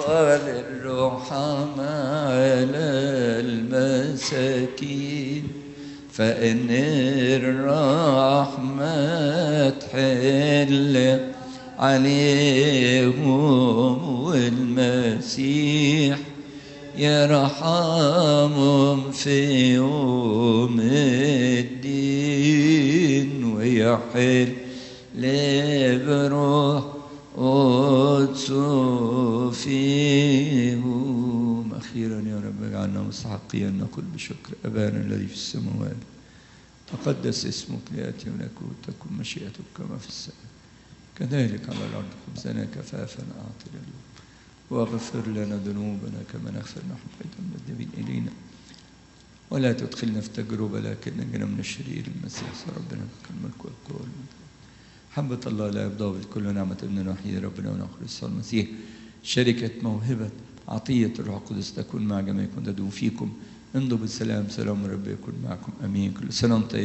وللرحماء على المساكين، فإن الرحمة تحل عليهم والمسيح يرحمهم في يوم الدين، ويحل بروح قدسه فيهم. أخيرا يا رب اجعلنا مستحقين نقول بشكر: أبانا الذي في السماوات تقدس اسمك، ليأتي ملكوتك، تكن مشيئتك كما في السماء كذلك على الأرض. خبزنا كفافا أعطنا اليوم، واغفر لنا ذنوبنا كما نغفر نحن أيضا المذنبين إلينا، ولا تدخلنا في تجربة لكن نجنا من الشرير. المسيح ربنا لك الملك والقوة. محبة الله لا يفضل كل نعمة ابننا الوحيد ربنا ونخلص المسيح، شركة موهبة عطية الروح القدس تكون مع جميعكم تدوم فيكم. امضوا بالسلام، سلام رب يكون معكم. امين. كل سنة وانتم طيبين.